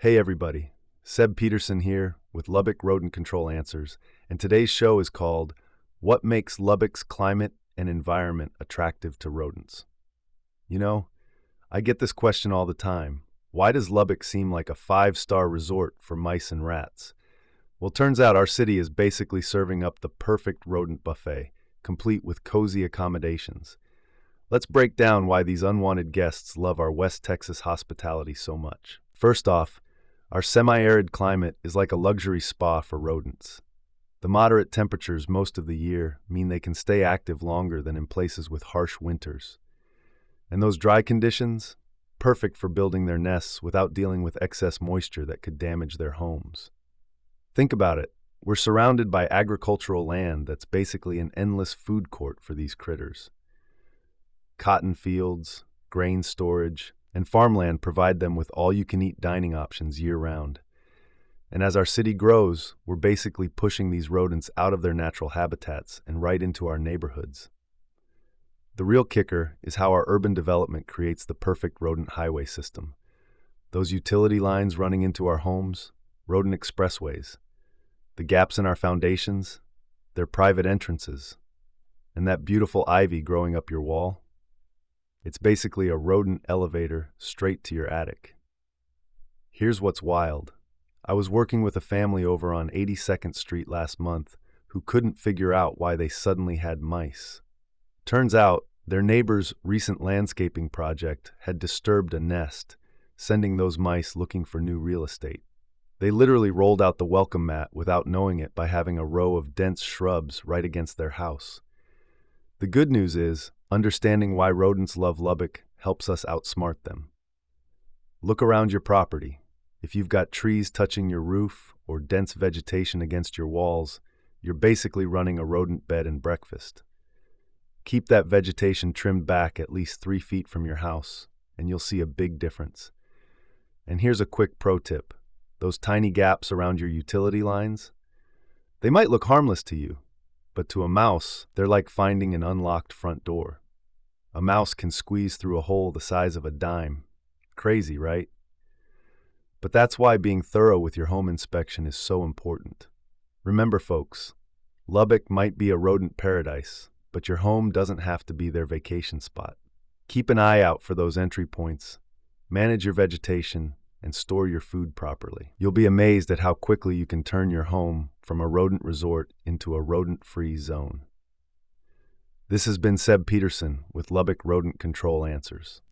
Hey everybody, Seb Peterson here with Lubbock Rodent Control Answers, and today's show is called What Makes Lubbock's Climate and Environment Attractive to Rodents? You know, I get this question all the time. Why does Lubbock seem like a five-star resort for mice and rats? Well, turns out our city is basically serving up the perfect rodent buffet, complete with cozy accommodations. Let's break down why these unwanted guests love our West Texas hospitality so much. First off, our semi-arid climate is like a luxury spa for rodents. The moderate temperatures most of the year mean they can stay active longer than in places with harsh winters. And those dry conditions? Perfect for building their nests without dealing with excess moisture that could damage their homes. Think about it. We're surrounded by agricultural land that's basically an endless food court for these critters. Cotton fields, grain storage, and farmland provide them with all-you-can-eat dining options year-round. And as our city grows, we're basically pushing these rodents out of their natural habitats and right into our neighborhoods. The real kicker is how our urban development creates the perfect rodent highway system. Those utility lines running into our homes, rodent expressways. The gaps in our foundations, they're private entrances. And that beautiful ivy growing up your wall? It's basically a rodent elevator straight to your attic. Here's what's wild. I was working with a family over on 82nd Street last month who couldn't figure out why they suddenly had mice. Turns out, their neighbor's recent landscaping project had disturbed a nest, sending those mice looking for new real estate. They literally rolled out the welcome mat without knowing it by having a row of dense shrubs right against their house. The good news is, understanding why rodents love Lubbock helps us outsmart them. Look around your property. If you've got trees touching your roof or dense vegetation against your walls, you're basically running a rodent bed and breakfast. Keep that vegetation trimmed back at least 3 feet from your house, and you'll see a big difference. And here's a quick pro tip. Those tiny gaps around your utility lines, they might look harmless to you, but to a mouse, they're like finding an unlocked front door. A mouse can squeeze through a hole the size of a dime. Crazy, right? But that's why being thorough with your home inspection is so important. Remember, folks, Lubbock might be a rodent paradise, but your home doesn't have to be their vacation spot. Keep an eye out for those entry points, manage your vegetation, and store your food properly. You'll be amazed at how quickly you can turn your home from a rodent resort into a rodent-free zone. This has been Seb Peterson with Lubbock Rodent Control Answers.